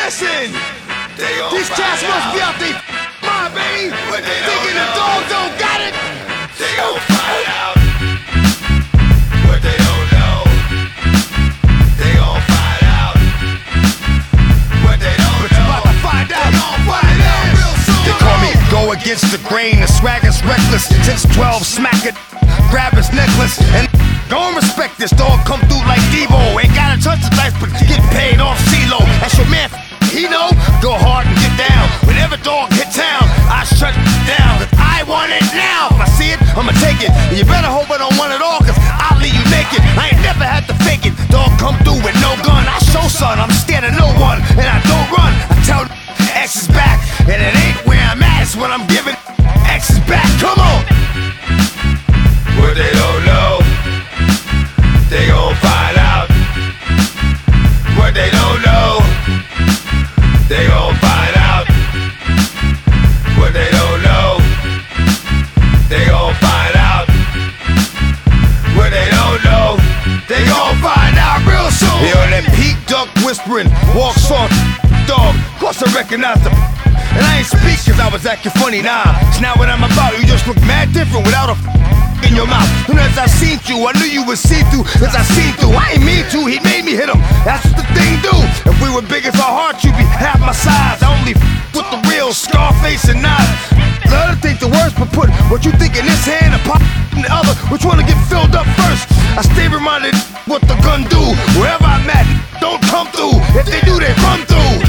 Listen, these cats must be out there mind, baby. Thinking the dogs don't got it. They gon' find out what they don't know. They gon' find out what they don't know. But you about to find out what it is. They call me go against the grain, the swagger's reckless. Since 12, smack it, grab his necklace, and don't respect this dog. Come through like Devo. Ain't gotta touch the dice, but get paid off CeeLo. That's your man, he know. Go hard and get down. Whenever dog hit town, I shut down. Cause I want it now. If I see it, I'ma take it. And you better hope I don't want it all, cause I'll leave you naked. I ain't never had to fake it. Dog come through with no gun. I show son, I'm scared of no one, and I don't run. I tell X is back, and it ain't where I'm at, it's when I'm giving X is back. Come on. What they don't know, they gon' find out. What they don't know, they gon' find out. What they don't know, they gon' find out. What they don't know, they gon' find out real soon. Yo, that Pete Duck whispering, walks on dog. Of course I recognize them. And I ain't speak cause I was acting funny, nah. It's not what I'm about, you just look mad different without a in your mouth. Soon as I seen you, I knew you would see through. Cause I seen through, I ain't mean to, he made me hit him. That's what the thing do. If we were big as our heart, you'd be half my size. I only with the real Scarface and knives. Love to think the worst, but put what you think in this hand and pop in the other. Which one to get filled up first? I stay reminded what the gun do. Wherever I'm at, don't come through. If they do, they run through.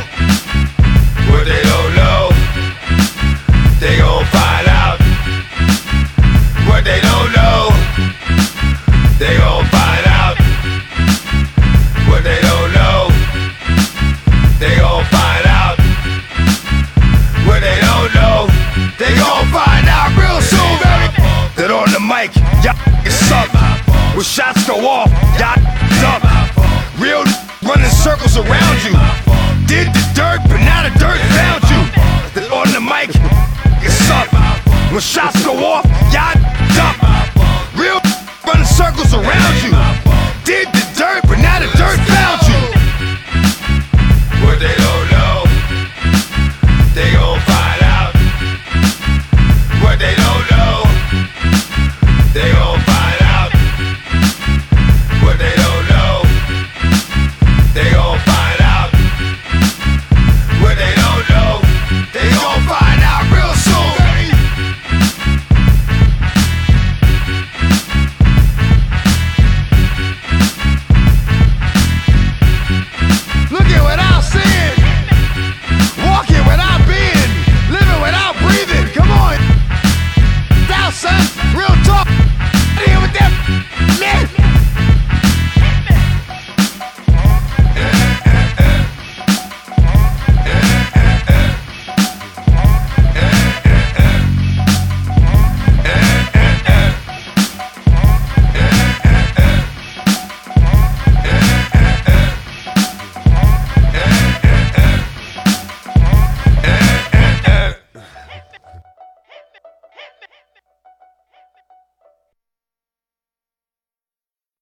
What they don't know, they gon' find out. What they don't know, they gon' find out. What they don't know, they gon' find out. What they don't know, they gon' find out real soon, baby. That on the mic, y'all suck. When shots go off, y'all up. Real running circles around you.